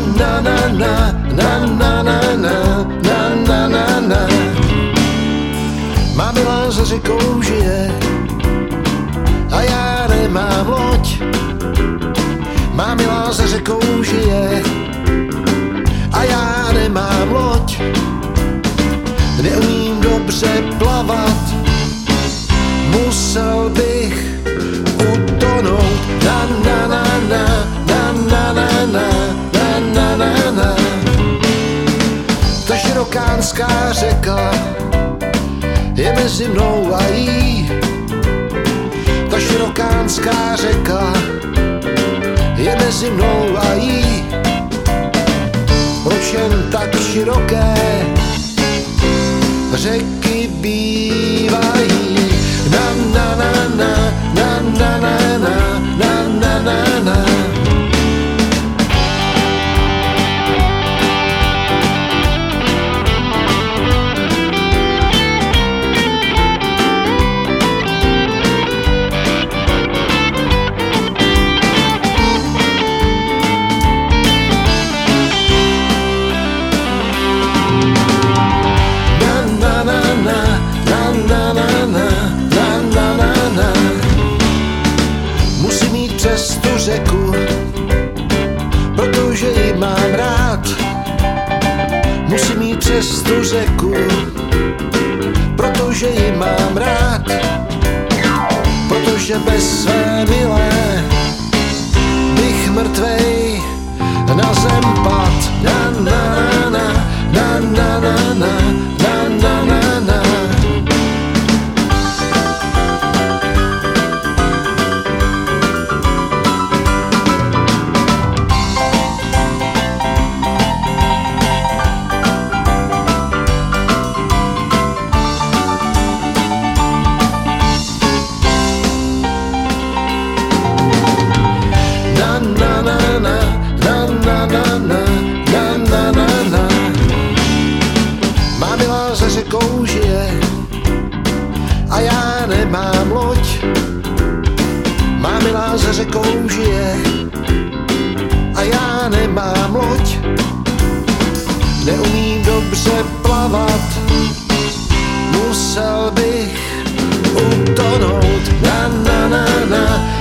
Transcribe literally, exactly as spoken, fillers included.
na na na na na na na na na na na. Má milá za řekou žije a já nemám loď. Má milá za řekou žije a já nemám loď. Neumím dobře plavat, musel bych utonout. Na na na na na na na na na na na na. Ta širokánská řeka je mezi mnou a jí. Ta širokánská řeka je mezi mnou a jí. Proč jen tak široké řeky bývají? Na na na na na na na na na na na. Musím jít přes tu řeku, protože ji mám rád. Musím jít přes tu řeku, protože ji mám rád. Protože bez své milé bych mrtvej na zem pad. Na na na na na na na na na na na. Má milá za řekou žije a já nemám loď. Má milá za řekou žije a já nemám loď. Neumím dobře plavat, musel bych utonout. Na na na na